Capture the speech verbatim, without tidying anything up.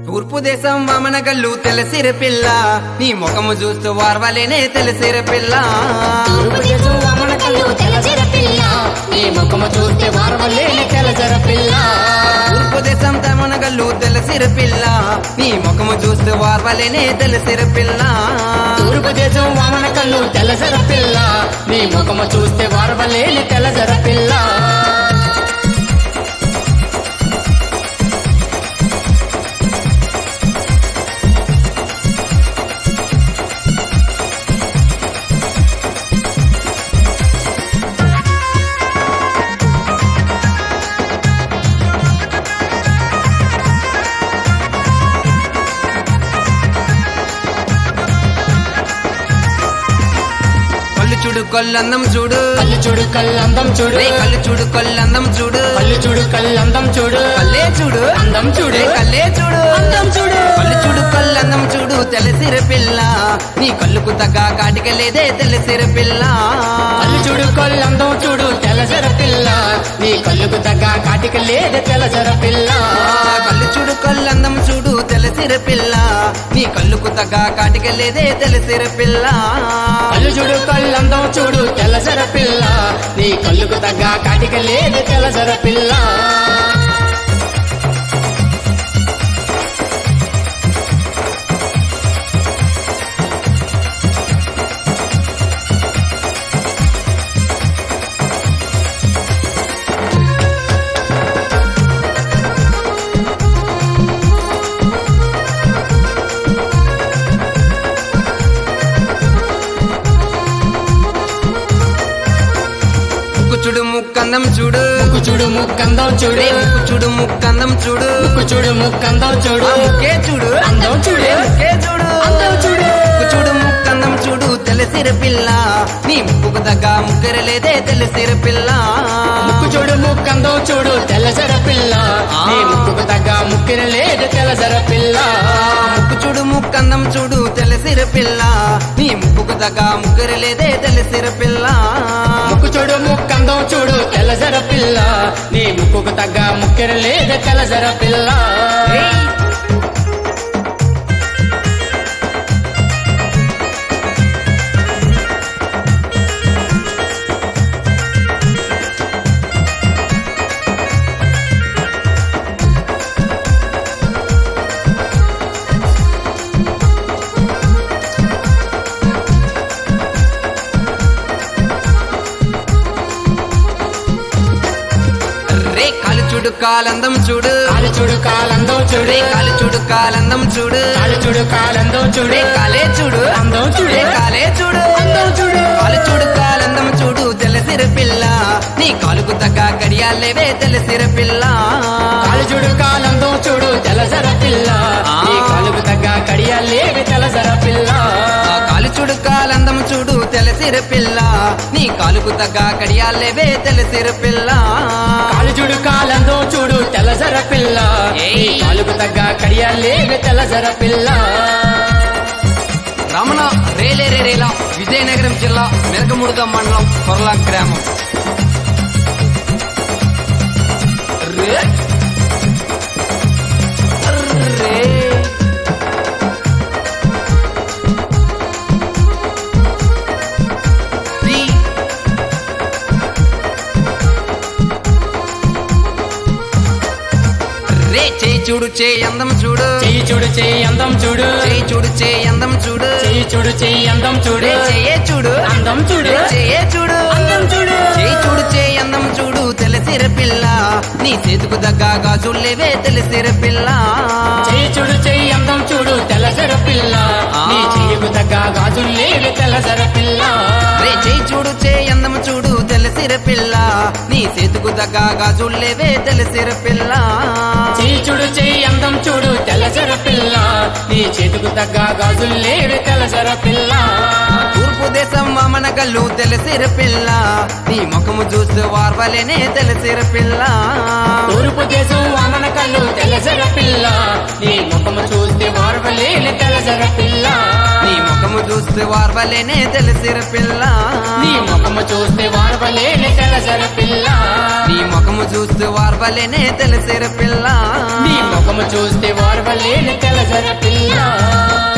తూర్పు దేశం వామన గల్లు తెలిసిర పిల్ల నీ ముఖము చూస్తూ వార్వలేనే తెలిసిర పిల్ల తూర్పు దేశం వామన గల్లు తెలిసిర పిల్ల నీ ముఖము చూస్తే వార్వలేనే తెలిసిర పిల్ల తూర్పు దేశం వామన గల్లు తెలిసిర పిల్ల నీ ముఖము చూస్తూ వార్వలేనే తెలిసిర పిల్ల తూర్పు దేశం వామన గల్లు తెలిసిర పిల్ల నీ ముఖము చూస్తే వార్వలేనే తెలిసిర పిల్ల చూడు కొల్లందం చూడు కళ్ళు చూడు కళ్ళందం చూడు కళ్ళు చూడు కొల్లందం చూడు కళ్ళు చూడు కళ్ళందం చూడు కల్లే చూడు అందం చూడు కల్లే చూడు అందం చూడు కళ్ళు చూడు కొల్లందం చూడు తెలిసిర పిల్ల నీ కళ్ళుకు తగ్గ కాటిక లేదే తెలిసిర పిల్ల కళ్ళు చూడు కళ్ళందం చూడు తెలసర పిల్ల నీ కళ్ళుకు తగ్గ కాటిక లేదే తెలసర పిల్ల కళ్ళు చూడు కొల్లందం చూడు తెలిసిర పిల్ల నీ కళ్ళుకు తగ్గ కాటిక లేదే తెలిసిర పిల్ల కళ్ళు చూడు కళ్ళందం చూడు తెలసర పిల్ల నీ కళ్ళుకు తగ్గ కాటిక లేదే తెలసర పిల్ల చూడు ముక్కందం చూడు ముక్కు చూడు ముక్కందం చూడు ముక్కు చూడు ముక్కందం చూడు ముక్కు చూడు ముక్కందం చూడు ముక్కే చూడు అందం చూడు ముక్కే చూడు అందం చూడు ముక్కు చూడు ముక్కందం చూడు తెలిసిర పిల్ల నీ ముక్కుకు తగ్గ ముగ్గర లేదే తెలిసిర పిల్ల ముక్కు చూడు ముక్కందం చూడు తెల్లసర పిల్ల నీ ముక్కుకు తగ్గ ముక్కిన లేదు తెల్లసర పిల్ల ముక్కు చూడు ముక్కందం చూడు తెలిసిర పిల్ల నీ ముక్కుకు తగ్గ ముగ్గర లేదే తెలిసిర పిల్ల ముక్కు చూడు ముక్కందం చూడు తెల్లసర పిల్ల నీ ముక్కుకు తగ్గ ముక్కిన లేదు తెల్లసర పిల్ల రే కాలు చూడు కాలందం చూడు కాలు చూడు కాలందం చూడు రే కాలు చూడు కాలందం చూడు కాలు చూడు కాలందం చూడు రే కాలే చూడు అందం చూడు రే కాలే చూడు అందం చూడు కాలు చూడు కాలందం చూడు తెలిసిర పిల్ల నీ కాలుకు తగ్గ కడియాలేవే తెలిసిర పిల్ల కాలు చూడు కాలందం చూడు తెల్లసర పిల్ల నీ కాలుకు తగ్గ కడియాలేవి తెల్లసర పిల్ల ఆ కాలు చూడు కాలందం చూడు తెలిసిర పిల్ల నీ కాలుకు తగ్గ కడియాలేవే తెలిసిర పిల్ల కాలు చూడు కాలందం చూడు తెల్లసర పిల్ల నీ కాలుకు తగ్గ కడియాలేవి తెల్లసర పిల్ల రమణ రేలే రే రేలా విజయనగరం జిల్లా మెరకముడుగ మండలం కొర్లా గ్రామం రే రే రీ. రే చేయి చూడు చేయి అందం చూడు చెయ్యి చూడు చెయ్యి అందం చూడు చేయి చూడు చేయి అందం చూడు చెయ్యి చూడు చెయ్యి అందం చూడు రే చెయ్యే చూడు అందం చూడు చెయ్యే చూడు అందం చూడు చేయి చూడు చేయి అందం చూడు తెలిసిర పిల్ల నీ చేతుకు దగ్గ గాజులేవే తెలిసిర పిల్ల చెయ్యి చూడు చెయ్యి అందం చూడు తెల్లసర పిల్ల నీ చెయ్యకు తగ్గ గాజులేవి తెల్లసర పిల్ల రే చేయి చూడు చేయి అందం చూడు తెలిసిర పిల్ల నీ చేతుకు దగ్గ గాజులేవే తెలిసిర పిల్ల చెయ్యి చూడు చెయ్యి అందం చూడు తెల్లసర పిల్ల నీ చేతుకు తగ్గ గాజులేవి తెల్లసర పిల్ల తూర్పు దేశం వామన గల్లు తెలిసిర పిల్ల నీ ముఖము చూస్తూ వార్వలేనే తెలిసిర పిల్ల తూర్పు దేశం వామన కళ్ళు తెల్లసర పిల్ల నీ ముఖము చూస్తే వార్వలేని తెల్లసర పిల్ల నీ ముఖము చూస్తే వార్వలేనే తెలిసిర పిల్ల నీ ముఖము చూస్తే వార్వలేని తెల్లసర పిల్ల నీ ముఖము చూస్తే వార్వలేనే తెలిసిర పిల్ల నీ ముఖము చూస్తే వార్వ ఓర్వలేని తెలజర పిల్ల